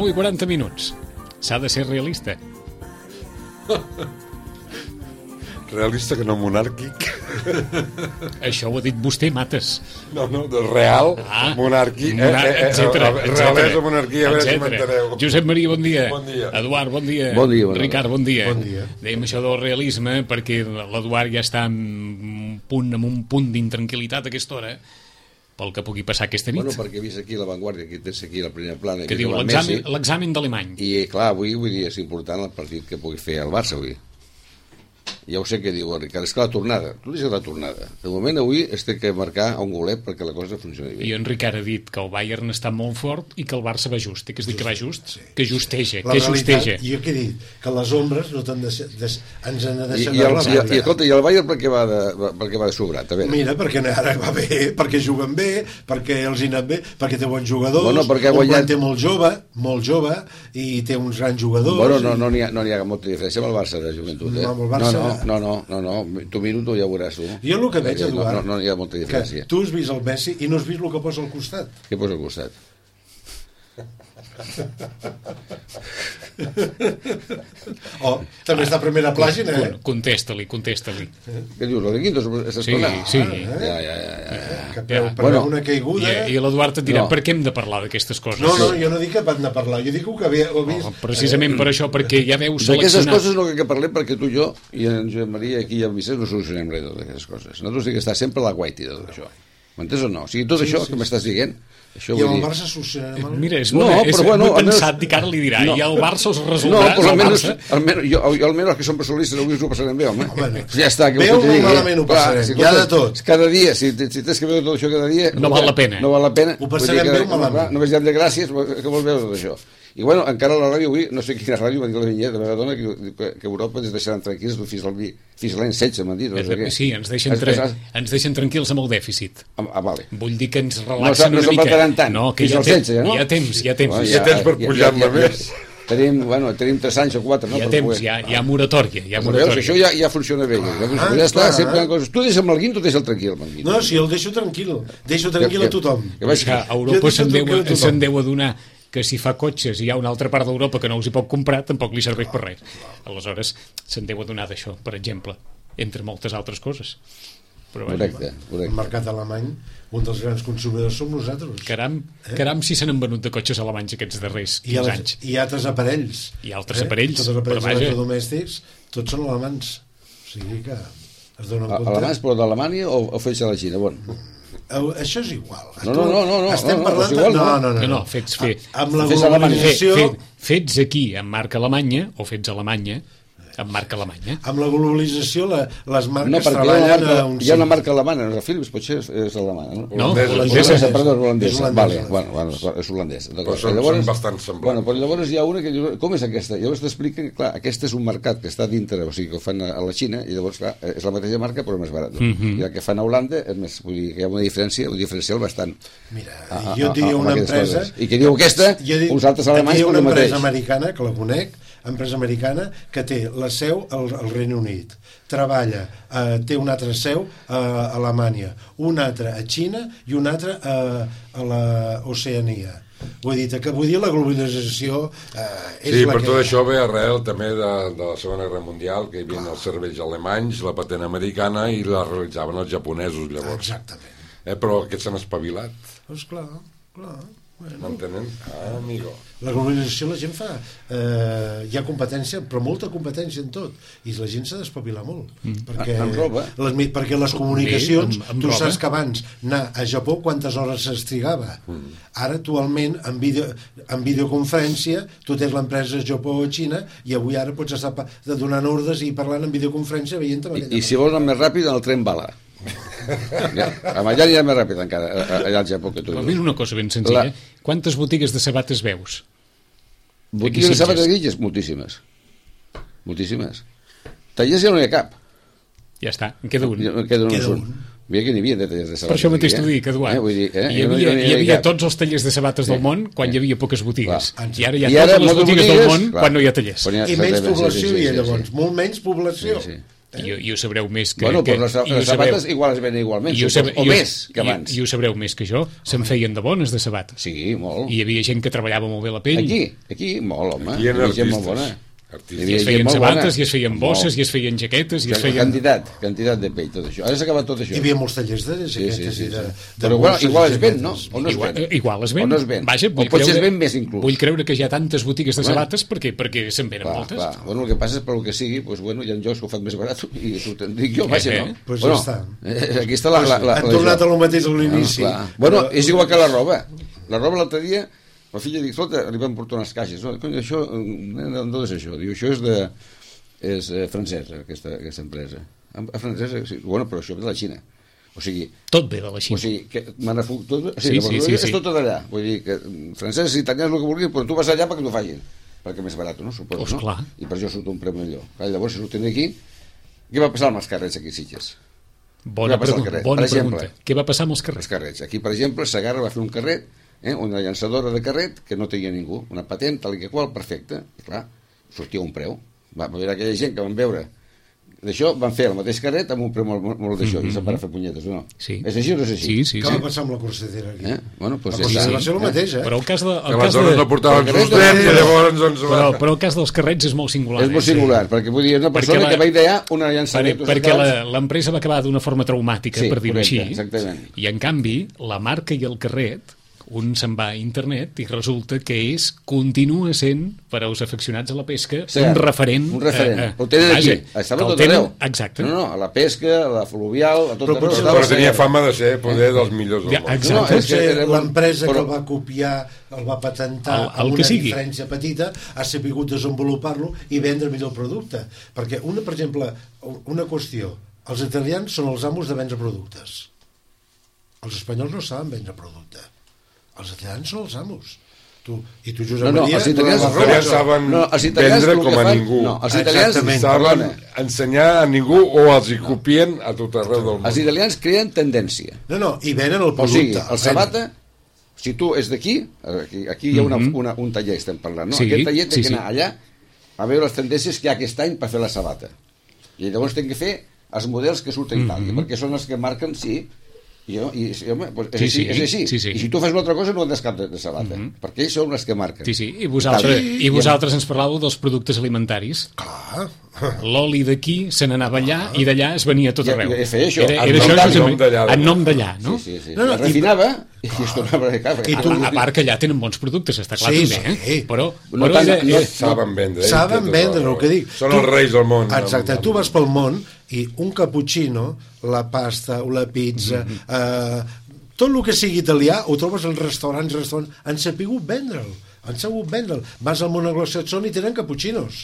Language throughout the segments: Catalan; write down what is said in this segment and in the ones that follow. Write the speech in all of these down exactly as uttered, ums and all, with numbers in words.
nou i quaranta minuts. S'ha de ser realista. Realista que no monàrquic. Això ho ha dit vostè, Mates. No, no, de real, ah, monàrquic, monar eh, eh, etcètera, eh, realesa, monarquia, a veure si etcètera. m'enteneu. Josep Maria, bon dia. Bon dia. Eduard, bon dia. Bon dia, bon dia. Ricard, bon dia. Bon dia. Dèiem això del realisme perquè l'Eduard ja està en un punt, en un punt d'intranquil·litat a aquesta hora, pel que pugui passar aquesta nit. Bueno, perquè he vist aquí La Vanguardia, que tens aquí la primera plana. Que diu l'examen l'examen d'alemany. I clar, avui vull dir, és important el partit que pugui fer el Barça avui. Ja ho sé què diu el Ricard, és que la tornada, tu deixes la tornada. De moment avui es té que marcar un golet perquè la cosa funcioni bé. I en Ricard ha dit que el Bayern està molt fort i que el Barça va just. I que es dit que va just? Sí. Que justeja, la que justeja. Jo què he dit? Que les ombres no t'han de, de, ens han de I, deixar i, el, la i, i, escolta, i el Bayern per què va de, per què va de sobrat? A veure. Mira, perquè ara va bé, perquè juguen bé, perquè els hi ha anat bé, perquè té bons jugadors, bueno, perquè ha un guanyat... planter molt jove, molt jove, i té uns grans jugadors. Bueno, no, i... no n'hi ha, no ha molta diferència amb el Barça de joventut, eh? No, amb el Barça... no, no, no, no, no, no, tu miro, tu ja ho veuràs tu. Jo el que veig, Eduard, no, no, no hi ha molta diferència. Que tu has vist el Messi i no has vist el que posa al costat. Què posa al costat? Oh, també està a primera pàgina, eh? Contesta-li, contesta-li. Què dius, lo de Guindos? Sí, sí. Ja, ja, ja, ja. Que peu per bueno, una caiguda... I, i l'Eduard et dirà, no. per què hem de parlar d'aquestes coses? No, no, jo no dic que hem de parlar, jo dic que havia, ho he vist... Oh, precisament per això, perquè ja veu d'aquestes seleccionar... coses no que parlem perquè tu i jo i en Josep Maria aquí i en Vicent no solucionem res d'aquestes coses. Nosaltres sí que està sempre a la guaiti de tot això. M'entens o no? O sigui, tot Sí, això sí, que m'estàs dient... Això I vull amb el dir... Barça solucionarem el... Mira, és No, molt, és però bueno, molt almenys- pensat, que ara li dirà, No. i el Barça els No, resoldrà, però el almenys, Barça... almenys, jo, jo, almenys els que som personalistes avui us ho passarem bé, home. Home, no. Ja està, que Bé vostè o t'hi digui. malament ho Clar, passarem, si hi ha de escolta, tot. Cada dia, si, si tens que veure tot això cada dia... No val la pena. No val la pena. Ho passarem Vull dir que, bé o malament. clar, només diem de gràcies, que vols veure tot això. I bueno, encara a la ràdio avui, no sé quina ràdio, m'ha dit la vinyeta, la meva dona, que, que, que Europa ens deixaran tranquils fins al fins l'any setze, m'han dit. No sé què. Sí, ens deixen, Es- tra... es- ens deixen tranquils amb el dèficit. Ah, ah, vale. Vull dir que ens No relaxen se'n no una se'n mica. faltaran tant. No, que Fins hi ha, al setze, ja, no? hi ha temps, hi ha temps. Bueno, Hi ha temps per pujar-me més. Tenim, bueno, tenim tres anys o quatre, no? Hi ha per temps, poder. hi ha, hi ha moratòria. Hi ha Veus, moratòria. això ja, ja funciona bé. Ja, ja, Ah, ja està, clar, sempre hi eh? ha coses. Tu deixa'm el Guinto, deixa'l tranquil, amb el Guinto. No, si el deixo tranquil, deixo tranquil a tothom. Que vaig, Que a Jo Europa deixo se'n deu, tranquil a tothom. se'n deu adonar que si fa cotxes i hi ha una altra part d'Europa que no els hi pot comprar, tampoc li serveix per res. Aleshores, se'n deu adonar d'això, per exemple, entre moltes altres coses. Però, vaja, correcte, El correcte. mercat alemany, un dels grans consumidors som nosaltres. Caram, caram si se n'han venut de cotxes alemanys aquests darrers I, quinze altres, anys. I altres aparells. I altres aparells, Tots els aparells però vaja. electrodomèstics, tots són alemans. O sigui que es donen A- compte. Alemans, però d'Alemanya o, o fets a la Xina? Bon. Eh, Això és igual. No, no, no, no, no, Estem no, no, parlant és igual, de... no. No, no, No, no, fets, fe, A- Amb la Fets a Alemanya. fe, globalització... fe, fets aquí amb marca alemanya o fets a Alemanya amb marca alemanya. Amb la globalització la, les marques No, perquè hi ha, una treballen marca, a un hi ha una sí. marca alemana, no és Philips, potser és, és alemana, no? No, Holandesa. holandesa. Holandesa, perdó, és holandesa. És holandesa. Vale, bueno, bueno, és holandès. Però són- són bastant semblants. Bueno, però llavors hi ha una que diu, com és aquesta? Llavors t'expliquen que, clar, aquest és un mercat que està dintre, o sigui, que ho fan a, a la Xina, i llavors, clar, és la mateixa marca, però més barat. Mhm. I el que fan a Holanda és més, vull dir, que hi ha una diferència, un diferencial bastant. Mira, a- a- jo et diria a- a- una amb aquestes empresa... coses. I que diu aquesta, jo dic- uns altres et alemanys diria per una el mateix. empresa americana, que la conec, empresa americana, que té la seu al, al Regne Unit, treballa, eh, té una altra seu a Alemanya, una altra a Xina i una altra a, a l'Oceania. Vull dir que vull dir la globalització eh, és Sí, la per que... tot això ve arrel també de, de la Segona Guerra Mundial, que hi havia els serveis alemanys, la patent americana, i la realitzaven els japonesos llavors. Exactament. Eh, però aquests s'han espavilat, Doncs clar, clar. Bueno. m'entenen? Ah, amigo. La globalització la gent fa... Eh, hi ha competència, però molta competència en tot. I la gent s'ha d'espavilar molt. Mm. Perquè, En roba. les, mi- perquè les comunicacions... Bé, amb- amb tu roba. saps que abans anar a Japó quantes hores s'estrigava. Mm. Ara, actualment, en, video, en videoconferència, tu tens l'empresa Japó o Xina i avui ara pots estar pa- donant ordres i parlant en videoconferència veient amb I, aquella I si vols anar més ràpid, en el tren bala. Ja, amb allà anirà més ràpid encara, allà al Japó que tu. Però mira una cosa ben senzilla. La... Quantes botigues de sabates veus? Botigues de sabates guilles? Moltíssimes. Moltíssimes. Tallers ja no hi ha cap. Ja està, en queda un. Ja en queda un. Queda un. un. Mira que n'hi havia de tallers de sabates. Per això mateix aquí, t'ho dic, Eduard. Eh? Vull dir, eh? Hi Jo no- havia, jo no hi havia cap. tots els tallers de sabates del món quan hi havia poques botigues. Clar. I ara hi ha I ara totes les moltes botigues del botigues, món clar. quan no hi ha tallers. Quan hi ha- I menys sí, sí, població sí, sí, hi ha sí, llavors, sí. molt menys població. Sí, sí. I, i ho sabreu més que... Bueno, que, però les, les sabates igual es venen igualment, i ho sabe, o i ho, més que abans. I, I ho sabreu més que jo. Se'n feien de bones de sabates. Sí, molt. I hi havia gent que treballava molt bé la pell. Aquí, aquí, molt, home. Aquí hi ha gent molt artistes. bona. Artistes. I es feien sabates, i es feien bosses, i es feien jaquetes, i es feien... Quantitat, quantitat de pell, tot això. Ara s'ha acabat tot això. Hi havia molts tallers de jaquetes sí, sí, sí, i de... sí. de Però igual, bosses igual i es ven, no? jaquetes. O no es Igual, ven? igual es ven. O no es ven. Vaja, o vull potser creure, es ven més inclús. Vull creure que hi ha tantes botigues de Clar. sabates perquè, perquè se'n venen Clar, moltes. clar. Bueno, el que passa és per el que sigui, pues, bueno, hi ha jocs que ho fan més barat i t'ho dic jo, vaja, Eh, no? Pues bueno, ja està. eh, aquí està la... la, la, Han la tornat jo. a lo mateix a l'inici. Ah, bueno, és igual que la roba. La roba l'altre dia, la filla diu, escolta, li van portar unes caixes. No? Cony, això, d'on és això? Diu, això és de... és eh, francesa, aquesta, aquesta empresa. A, a francesa, sí. Bueno, però això ve de la Xina. O sigui... Tot ve de la O Xina. sigui, que manufactura... Tot, o Sí, sigui, sí, sí, sí, és sí. tot d'allà. Vull dir que francesos i italians el que vulguin, però tu vas allà perquè t'ho facin. Perquè més barat, no? Suposo, Pues no? clar. I per això surt un preu millor. Clar, llavors, si surten d'aquí, què va passar amb els carrets aquí a Sitges? Bona, Què va passar al pregunta, carrer? bona Per exemple, pregunta. Què va passar amb els Els carrers? carrets. Aquí, per exemple, Segarra va fer un carret, eh, una llançadora de carret que no tenia ningú, una patent, tal i que qual, perfecte. I clar, sortia un preu. Va haver aquella gent que van veure d'això, van fer el mateix carret amb un preu molt, molt, molt d'això, mm -hmm. i se'n van a fer punyetes, o no? Sí. És així o no és així? Sí, sí, Què sí. va passar amb la corsetera aquí? Eh? Bueno, pues La ja corsetera està. va ser el mateix, eh? Però el cas de... El Que cas aleshores de... no portaven Perquè sostret no- i llavors doncs... Però, però el cas dels carrets és molt singular. És molt eh? singular, perquè vull dir, una persona Perquè la- que va idear una Per, llançament... perquè la- l'empresa va acabar d'una forma traumàtica, Sí, per dir-ho correcte, així, exactament. i en canvi la marca i el carret, un se'n va a internet i resulta que és, continua sent, per als afeccionats a la pesca, Sí, un referent. Un referent. Eh, eh, Ho tenen vaja, aquí. Estava que a el tot arreu. tenen- Exacte. No, no, a la pesca, a la fluvial, a tot Però arreu. potser- estava Però tenia Segarra. fama de ser poder dels millors del Ja, món. exacte. No, és que Potser era bon- l'empresa que però- el va copiar, el va patentar El- el amb que una sigui. diferència petita, ha sabut desenvolupar-lo i vendre millor el producte. Perquè, una, per exemple, una qüestió, els italians són els amos de vendre productes. Els espanyols no saben vendre producte. Els italians són els amos. Tu, I tu, Josep No, no, Maria... els italians- la Els raó, italians això. saben No, els italians vendre el que com a fan- ningú. no, els italians Exactament. Saben perdona. ensenyar a ningú o els hi copien a tot arreu del món. Els italians creen tendència. No, no, i venen el O producte. sigui, el venen. sabata, si tu és d'aquí, aquí, aquí hi ha una, una, un taller, estem parlant, no? Sí, Aquest taller té sí, que sí. anar allà a veure les tendències que hi ha aquest any per fer la sabata. I llavors tem que fer els models que surten a Itàlia, perquè són els que marquen, sí, i, jo, i, i home, pues és, Sí, així, sí, és així. sí, sí. I si tu fas una altra cosa no en has cap de, de sabata, perquè ells són els que marquen. Sí, sí, i vosaltres, Sí, i vosaltres ens parlàveu dels productes alimentaris. Clar. L'oli d'aquí se n'anava allà i d'allà es venia a tot Ja- arreu. ja feia això. Era, En era nom això d'allà, justament, en nom d'allà. en nom d'allà, no? Sí, sí, sí. No, no, es i- refinava i, i es tornava a cap. I tu- A, a part que allà tenen bons productes, està clar, Sí, també, eh? sí. Però, No però tant- era, no- era, Saben vendre. eh? Saben Té tota vendre, la el que dic. Són Tu- els reis del món. Exacte, Amb- tu vas pel món i un cappuccino, la pasta o la pizza, eh, tot el que sigui italià ho trobes en restaurants, restaurants, han sapigut vendre'l, han sabut vendre'l. Vas al món anglosaxó i tenen cappuccinos.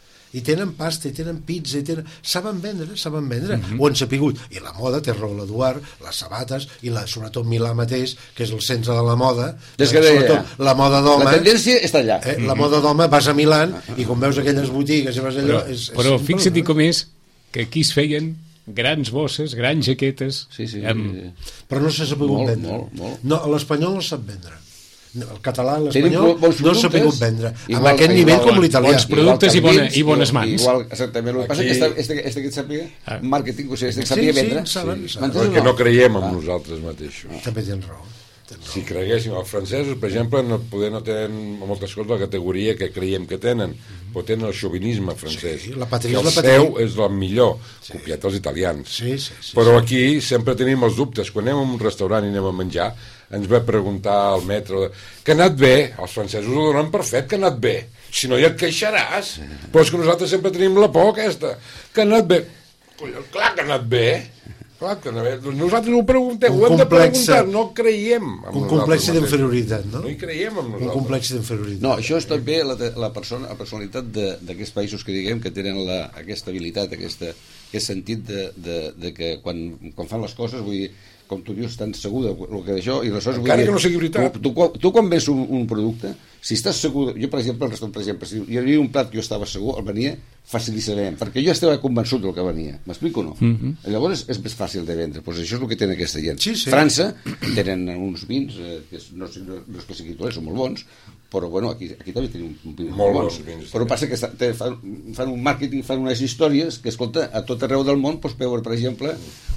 I tenen pasta, i tenen pizza, i tenen... Saben vendre, saben vendre. Mm -hmm. Ho han sapigut. I la moda, té raó l'Eduard, les sabates, i la, sobretot Milà mateix, que és el centre de la moda, Des eh, que deia, sobretot la moda d'home... La tendència està allà. Eh, la moda d'home, vas a Milán i quan veus aquelles botigues i vas allò... però, és, és però simple, fixa't-hi no? com és que aquí es feien grans bosses, grans jaquetes, Sí, sí, amb, sí, sí. Però no s'ha sabut Molt, vendre. molt, molt. No, l'espanyol no sap vendre. No, el català i Tenim l'espanyol bons no s'ha productes, sabut vendre. igual- Amb aquest igual- nivell com igual- l'italià. bons productes i bona- i bones mans. Igual, exactament. El que passa Aquí- és que este, este, este que et sàpiga, Ah. màrqueting, o sigui, este que Sí, sàpiga sí, vendre... saben, saben. M'entens o Perquè no creiem en nosaltres mateixos. També tens raó. Tens raó. Si creguéssim, els francesos, per exemple, no, poder no tenen moltes coses la categoria que creiem que tenen, però tenen el xovinisme francès. Sí, la patria que és la el patria. seu és el millor, copiat als italians. Sí, sí, sí, Però aquí sempre tenim els dubtes. Quan anem a un restaurant i anem a menjar, ens va preguntar al metre que ha anat bé. Els francesos ho donen per fet que ha anat bé. Si no, ja et queixaràs. Però és que nosaltres sempre tenim la por aquesta. Que ha anat bé. Collons, clar que ha anat bé. Clar que no, nosaltres ho preguntem, Un ho hem de complexe- preguntar, no creiem en Un nosaltres complex mateixos. d'inferioritat, no? No hi creiem en Un nosaltres. complex d'inferioritat. No, això és també la, la, persona, la personalitat de- d'aquests països que diguem que tenen la, aquesta habilitat, aquesta, aquest sentit de, de, de que quan, quan fan les coses, vull dir, com tu dius, tan segur de el que d'això, i aleshores... Encara vull dir, que no sigui veritat. Tu, tu, tu quan vens un, un producte, si estàs segur... Jo, per exemple, el restaurant, per exemple, si hi havia un plat que jo estava segur, el venia facilitarem, perquè jo estava convençut del que venia, m'explico o no? Mm -hmm. Llavors és més fàcil de vendre, doncs això és el que tenen aquesta gent. Sí, sí. França tenen uns vins eh, que no, no és que siguin dolents, són molt bons, però bueno, aquí, aquí també tenim un vins molt, molt bons, vins, però passa que està, te, fan, fan un màrqueting, fan unes històries que, escolta, a tot arreu del món pots veure, per exemple,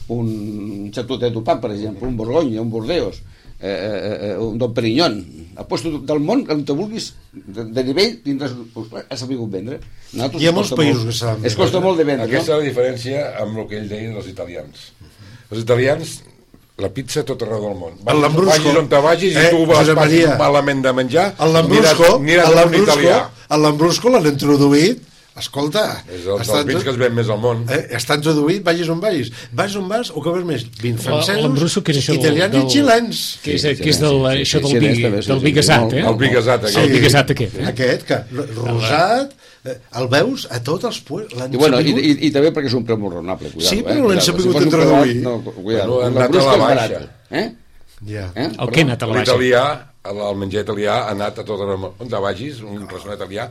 un Chateau de Dupont, per exemple, un Borgonya, un Bordeus, eh, eh, un Dom Perignon, a puesto del món, on te vulguis, de, de nivell, tindràs, pues, clar, has sabut vendre. Hi ha molts països que saben. Es costa molt de vendre, aquesta no? és la diferència amb el que ell deia dels italians. Els italians, la pizza a tot arreu del món. El Lambrusco. Vagis on te vagis eh, i tu vas Josep Maria, malament de menjar, el Lambrusco, aniràs, aniràs el a un italià. Lambrusco, el Lambrusco l'han introduït. Escolta, és el dels vins que es ven més al món. Eh, està introduït, vagis on vagis. Vas on vas, o que veus més? Vins francesos, L'Ambrusso, que és això italians del, i xilens. Que és, que és del, això del, sí, vi, sí, del sí, Bigasat, eh? El Bigasat, aquest. El Bigasat aquest. Eh? Aquest, que rosat, eh, el veus a tots els puestos. I, bueno, i, i, i també perquè és un preu molt raonable, cuidado, Sí, però eh? l'han Cuidado, sabut si fos un preu introduir. alt, No, cuidado, Bueno, han el anat a Lambrusco la és baixa. barat. Eh? Ja. Eh? El que ha anat a la baixa? L'italià, el menjar italià ha anat a tot arreu. On te vagis, un restaurant italià,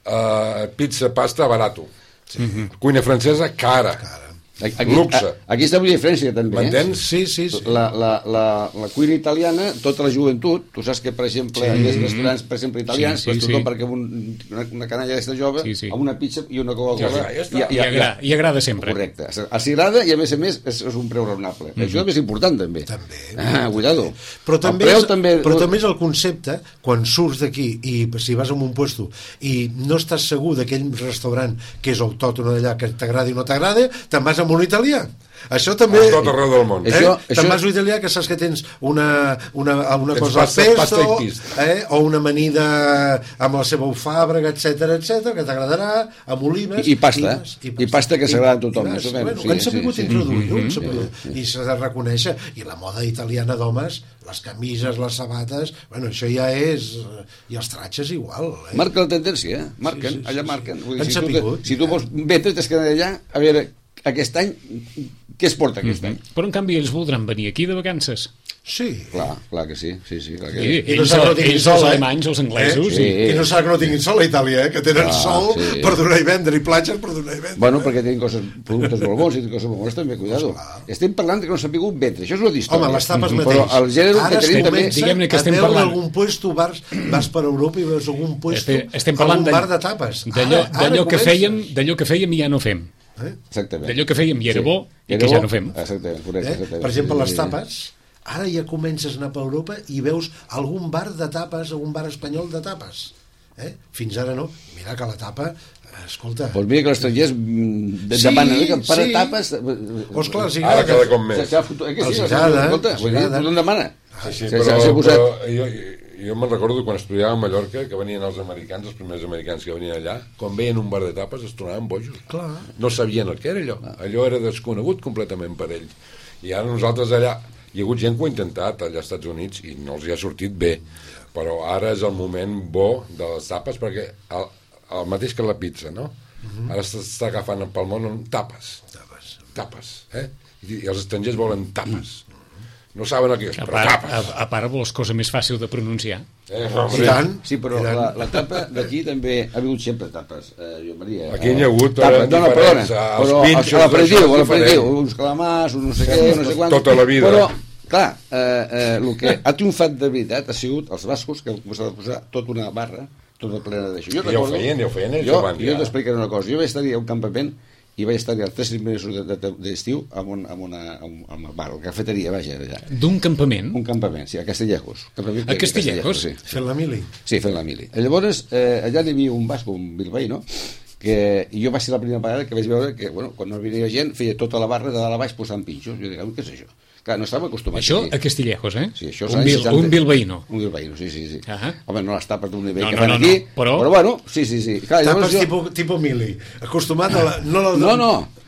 uh, pizza, pasta, barato. Sí. Cuina francesa, cara. Aquí, Luxe. a, aquí està una diferència també, eh? M'entens? Sí, sí, sí. La, la, la, la cuina italiana, tota la joventut, tu saps que, per exemple, sí. Hi ha restaurants, per exemple, italians, Sí, sí, sí, sí, tothom sí. perquè un, una, una canalla d'aquesta jove, Sí, sí. amb una pizza i una Coca-Cola... Ja, ja està. I, agrada, I agrada sempre. Correcte. Els agrada i, a més a més, és, és un preu raonable. Mm -hmm. Això també és important, també. També. Ah, cuidado. Però també, el preu és, també... però també és el concepte, quan surts d'aquí i si vas a un puesto i no estàs segur d'aquell restaurant que és autòcton d'allà, que t'agrada i no t'agrada, te'n vas a un italià. Això també... A tot arreu del món. Eh? Això- Te'n això- vas a un italià que saps que tens una, una, una Tens cosa pasta- al pasta pesto, i pista. eh? O una amanida amb la seva ufàbrega, etc etc que t'agradarà, amb olives... I- i pasta, vas, I pasta que s'agrada a tothom, I vas, més o menys. bueno, Sí, ho han sí, sabut sí. introduir, ho han Mhm. sabut, Sí, sí. i s'ha de reconèixer. I la moda italiana d'homes, les camises, les sabates, bueno, això ja és... I els tratges igual. Eh? Marca la tendència, eh? Marquen, Sí, sí, sí, allà sí. marquen. Vull Han dir, si, tu, sapigut, si tu ja. vols vendre, t'has d'anar allà a veure aquest any què es porta aquest any. Però, en canvi, ells voldran venir aquí de vacances. Sí. Clar, clar que sí, sí, sí, clar que I, sí. I no ells, s'ha de tenir ells sol, els eh? alemanys, els anglesos... Sí. I, I no s'ha que no tinguin sol a Itàlia, eh? Que tenen Ah, sol sí. per donar i vendre, i platges per donar i vendre. Bueno, perquè tenen coses, productes molt bons i coses molt bones també, cuidado. Estem parlant de que no s'ha pogut vendre, això és una d'història. Home, les tapes Però mateix. el gènere Ara que es tenim també... comença diguem-ne que estem a veure parlant- algun puesto, vas, vas per Europa i veus algun puesto, Estem, estem parlant algun bar de tapes. d'allò Ara- ara d'allò que comença. fèiem, d'allò que fèiem i ja no fem. Eh? Exactament. D'allò que fèiem i era bo i Era que bo. ja no fem. Exactament, correcte. Eh? exactament. Per exemple, les Sí, sí, sí. tapes, ara ja comences a anar per Europa i veus algun bar de tapes, algun bar espanyol de tapes. Eh? Fins ara no. Mira que la tapa, eh, escolta... Doncs mira que els estrangers mm, de- Sí, demanen que per sí. tapes... Oh, esclar, els Ara agrada. cada cop més. S'ha fotut... Eh que sí? Els Els agrada, escolta, els vull dir, agrada. tothom demana. Sí, sí, S'ha- però, s'ha posat- però jo, jo me'n recordo quan estudiava a Mallorca, que venien els americans, els primers americans que venien allà, quan veien un bar de tapes es tornaven bojos. Clar. No sabien el que era allò. Allò era desconegut completament per ells. I ara nosaltres allà... Hi ha hagut gent que ho ha intentat allà als Estats Units i no els hi ha sortit bé. Però ara és el moment bo de les tapes perquè el, el mateix que la pizza, no? Uh -huh. Ara s'està agafant pel món amb tapes. Tapes. Tapes, eh? I, i els estrangers volen tapes. No saben el que és, A però part, tapes. a, a part vols cosa més fàcil de pronunciar. Eh, I home, tant. Sí, però I tant. la, la tapa d'aquí també ha hagut sempre tapes, eh, jo Maria. Aquí n'hi ha hagut, tapes, eh, no, no, perdona, diferents, els però pinxos, a l'aperitiu, això és a l'aperitiu, diferent. uns calamars, un no sé Sí, què, no sé quant. tota la vida. Però, clar, eh, eh, el que ha triomfat de veritat ha sigut els bascos que han començat a posar tota una barra, tota plena d'això. Jo Ja ho recordo- feien, ja ho feien ells Jo, abans, jo ja. t'explicaré una cosa. Jo vaig estar a un campament i vaig estar els tres mesos de- de- d'estiu amb, un, amb una amb, amb el bar, la cafeteria, vaja, allà. D'un campament, Un campament, sí, a Castillejos. Campament A de Castillejos? Sí. Fent la mili. Sí, fent la mili. Llavors, eh, allà hi havia un basco, un bilbaí, no?, que jo va ser la primera vegada que vaig veure que, bueno, quan no venia gent, feia tota la barra de dalt a baix posant pinxos. Jo dic, què és això? Clar, no estàvem acostumats. això aquí. a Castillejos, eh? Sí, això és un, anys bil, seixanta. un bilbaïno. Un bilbaïno, sí, sí, sí. Ahà. Home, no les tapes d'un nivell No, que no, fan no, aquí, no, però- però bueno, sí, sí, sí. Clar, Tapes llavors jo... tipus, tipus mili. Acostumat a la... No, la, No, no,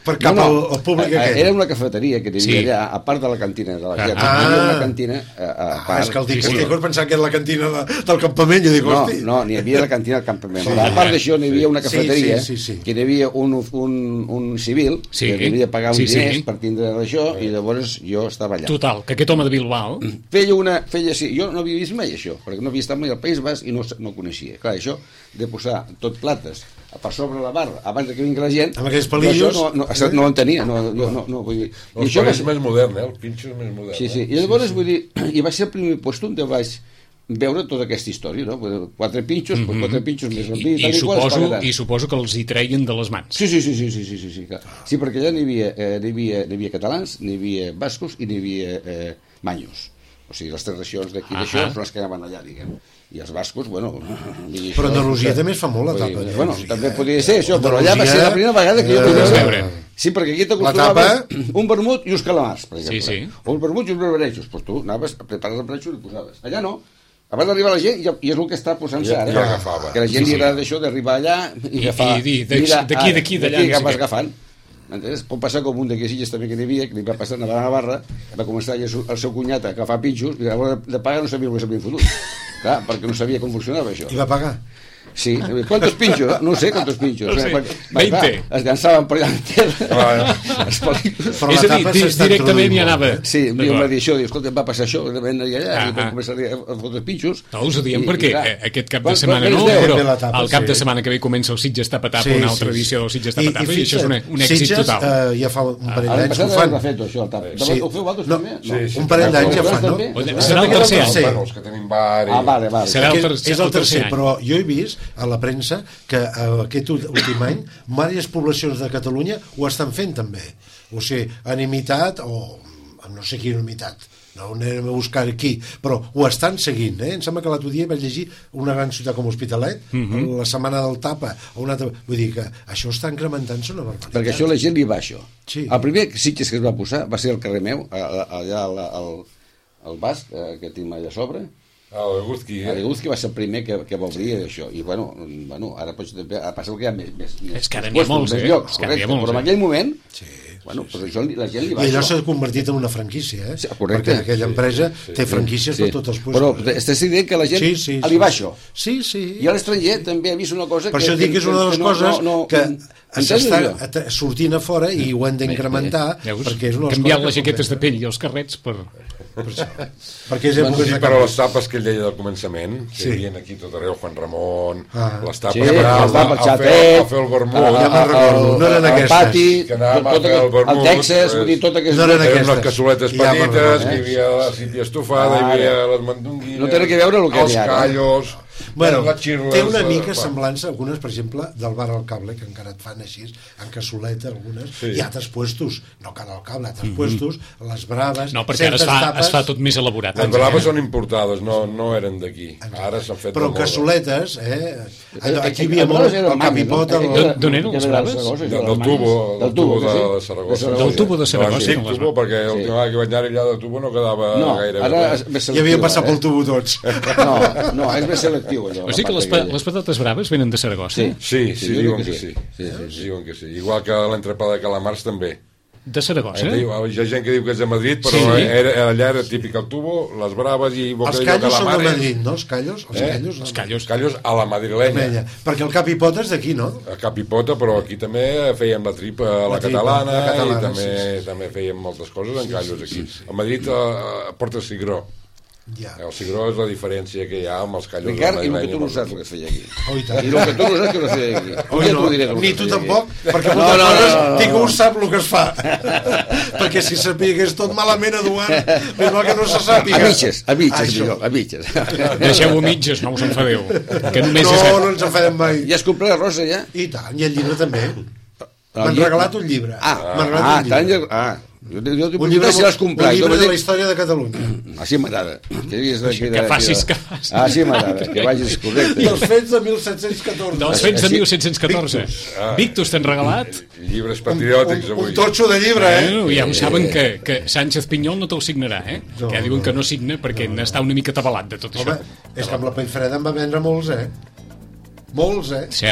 per cap no, al, no. al públic A, a, aquell. Era una cafeteria que hi havia Sí. allà, a part de la cantina de la gent. Ah. Hi havia una cantina a, a Ah, part. és que el dic, Sí, sí. estic pensant que era la cantina de, del campament, jo dic, No, hosti... no, n'hi havia la cantina del campament. Sí. A part d'això, n'hi havia una Sí, cafeteria, sí, sí, sí. que hi havia un, un, un civil, Sí. que devia pagar uns Sí, sí. diners per tindre això, i llavors jo estava allà. Total, que aquest home de Bilbao... Feia una... Feia, sí, jo no havia vist mai això, perquè no havia estat mai al País Basc i no, no coneixia. Clar, això de posar tot plates per sobre la barra abans que vingui la gent, Amb aquells jo palillos, això no, no, això no ho entenia, no, no, no, no, vull dir... El això va és ser- més modern, eh? El pinxo és més modern. Sí, sí, eh? i llavors vull dir, i va ser el primer lloc on vaig veure tota aquesta història, no? Vull dir, Quatre pinxos, mm -hmm. quatre pinxos més el I, vi, i, tal i qual, es suposo, paga tant. I suposo que els hi treien de les mans. Sí, sí, sí, sí, sí, sí, sí, sí, clar. Sí, perquè allà n'hi havia, eh, n'hi havia, n'hi havia catalans, n'hi havia bascos i n'hi havia eh, manyos. O sigui, les tres regions d'aquí d'això Ahà. són les que anaven allà, diguem. I els bascos, bueno... vull dir, Però això, Andalusia eh, també es fa molt la vull dir, tapa. eh? Bueno, Andalusia, també eh? podria ser això, però allà va ser la Andalusia, primera vegada que jo eh, podia a veure. veure. Sí, perquè aquí La t'acostumaves tapa- un vermut i uns calamars, per exemple. Sí, sí. O uns vermuts i uns barbarejos. Doncs tu anaves a preparar els barbarejos i posaves. Allà no. Abans d'arribar la gent, i i és el que està posant-se Ja- ara. ja agafava. Que la gent Sí, li sí. agrada això d'arribar allà i I- agafar... i dir, de- mira, d'aquí, ah, d'aquí, d'allà, d'aquí no sé agafes què. agafant. Entens? Pot passar com un d'aquests illes també que n'hi havia, que li va passar a Navarra, va començar el seu, el seu cunyat a agafar pinxos, i a l'hora de pagar no sabia el que s'havien fotut. Clar, perquè no sabia com funcionava això. I va pagar. Sí, ¿cuántos pinchos? No sé cuántos pinchos. No sé, Va, va, veinte. va, es llançaven per allà en terra. Els pel·lícules. Però És la a dir, tapa di- s'està directament hi introduint anava. molt, eh? Sí, mi D'acord. em va dir això, diu, escolta, em va passar això, vam anar allà Ah, i vam ah. començar a, a fotre pinxos. No, us ho diem I- perquè i clar, eh, aquest cap de quan- setmana quan no, es deu? però Ve la tapa, el cap sí. de setmana que ve comença el Sitges Tapatapa, una altra edició del Sitges Tapatapa, i, això és un, un èxit Sitges, total. Eh, ja fa un parell L'any d'anys que passat ho fan. ja fet això, el tap. Sí. Ho feu vosaltres No, també? sí, sí. Un parell d'anys ja Vosaltres fan, no? també? Oye, Vosaltres serà el també? tercer. Bueno, els que tenim bar i... Ah, vale, vale. Serà el Aquest tercer- és el el tercer tercer, any. però jo he vist a la premsa que eh, aquest ú- últim any diverses poblacions de Catalunya ho estan fent també. O sigui, han imitat, o no sé quina imitat, no ho anem a buscar aquí, però ho estan seguint, eh? Em sembla que l'altre dia vaig llegir una gran ciutat com Hospitalet, mm -hmm. la setmana del Tapa, o una altra... vull dir que això està incrementant-se una barbaritat. Perquè això la gent li va això. Sí. El primer Sitges que es va posar va ser al carrer meu, a- a- allà al, al, al Basc, eh, que tinc allà a sobre. El Guzki, El eh? Guzki va ser el primer que, que va obrir això. I bueno, bueno ara pots, ara passa que hi ha més, més, més És que ara més n'hi ha puestos, molts, més eh? llocs, És que ara n'hi ha correcte. molts, Però en eh? aquell moment, Sí, bueno, pues això, la gent li va i allò això. s'ha convertit en una franquícia, eh? Sí, correcte. Perquè aquella empresa té franquícies per tots els puestos. Però estàs dient que la gent Sí, sí, li va sí. això. Sí, sí. I a l'estranger també ha vist una cosa Per que... això dic que és una de les no- coses no- no- que entens s'està allò? at- sortint a fora i ho hem d'incrementar Veus? perquè és una de les Canviant coses les que jaquetes de convé. pell i els carrets per... Per això. Perquè és època Sí, de però canvi. les tapes que ell deia del començament, que Sí. hi havia aquí tot arreu, Juan Ramon, Ah. les tapes Sí, que les anàvem tapes, a, a, fer, xapet, a fer el vermut, a- Ja me'n recordo, no eren el aquestes. pati, Que anàvem a tot, fer el el, vermut, el Texas, eh, vull dir, tot aquest... No eren hi havia aquestes. unes cassoletes Ja me'n petites, recordo, que eh? hi havia la sípia estufada, hi Ara. havia les mandonguines, No té que veure el que els hi ha ara, eh? callos, Bueno, les xirles... té una eh, mica va. semblança, algunes, per exemple, del bar al cable, que encara et fan així, en cassoleta, algunes, Sí. i altres puestos, no cal al cable, altres puestos, les braves... No, perquè ara es certes fa, tapes, es fa tot més elaborat. Les eh? braves són importades, no, no eren d'aquí. Ara s'han fet... Però de molt. cassoletes, eh? Allò, aquí hi Eh, havia eh, molt eh, era el capipot, mani, no? el... D'on- d'on eren les Que era de braves? Saragossa, De, això, del les tubo, manis. del tubo de, sí. de Saragossa. Del tubo de Saragossa, Sí, no les tubo, perquè Sí. l'última vegada que vaig anar allà de tubo no quedava No, gaire ara bé. és més Ja selectiu. havien passat eh? pel tubo tots. No, no, és més selectiu, allò. O sigui que la les, part pa, aquella. les patates braves venen de Saragossa? Sí. Sí, sí, Sí, jo diuen crec que que sí. sí. Sí, sí, sí. Diuen que sí. Igual que l'entrepada de calamars també. De Saragossa? Eh? Diu, hi ha gent que diu que és de Madrid, però Sí. era, allà era típic el tubo, les braves i Els bocadillo callos són de calamares. Madrid, no? Els callos? Els Eh? callos, Els callos. Callos a la madrilenya. Vermella. Perquè el capipot és d'aquí, no? A Capipota, però aquí també fèiem la tripa a la, La tripa, catalana, la catalana, i també, sí, també fèiem moltes coses en callos aquí. A Madrid eh, porta cigró. Ja. El cigró és la diferència que hi ha amb els callos Ricard, de i el la que tu no madrilenya. saps el que es feia aquí. Oh, i tant. I el que tu no saps que no es feia aquí. Un Oi, dia no, t'ho diré el que ni es tu feia aquí. tampoc, perquè No, moltes no, no, coses no, no. ningú sap el que es fa. Perquè si sapigués tot malament, Eduard, més mal que no se sàpiga. A mitges, a mitges, Això. millor, a mitges. Deixeu-ho mitges, no us enfadeu. Que només No, és... no ens enfadem mai. Ja has comprat la rosa, ja? I tant, i el llibre també. M'han llibre- regalat un llibre. Ah, M'han ah, regalat un t'han llibre. lleg- ah. Jo, jo t'he Un llibre, preguntat si l'has un comprat. llibre Jo de la vaig història de Catalunya. dir, Així m'agrada. Que, diguis de- Que facis cas. Ah, sí m'agrada, que vagis correcte. I els fets de mil set-cents catorze. Dels fets de mil set-cents catorze. Victus t'han regalat? Llibres un, patriòtics, un, avui. un totxo de llibre, eh? Bueno, ja ho saben que, que Sánchez Pinyol no te'l signarà, eh? No, que diuen no. que no signa perquè n'està una mica tabalat de tot Home, això. és que amb la Pell Freda en va vendre molts, eh? Molts, eh? Cert?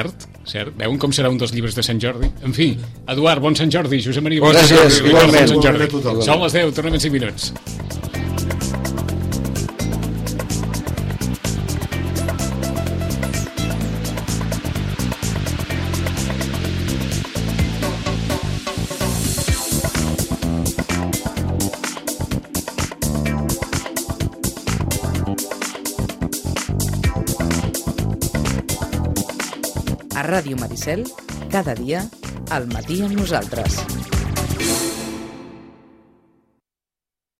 Cert? Veuen com serà un dels llibres de Sant Jordi? En fi, Eduard, bon Sant Jordi, Josep Maria, bon Gràcies, Sant Jordi, igualment. bon Sant Jordi. Igualment a tothom. Són les deu, tornem en cinc minuts. A Ràdio Maricel, cada dia, al matí amb nosaltres.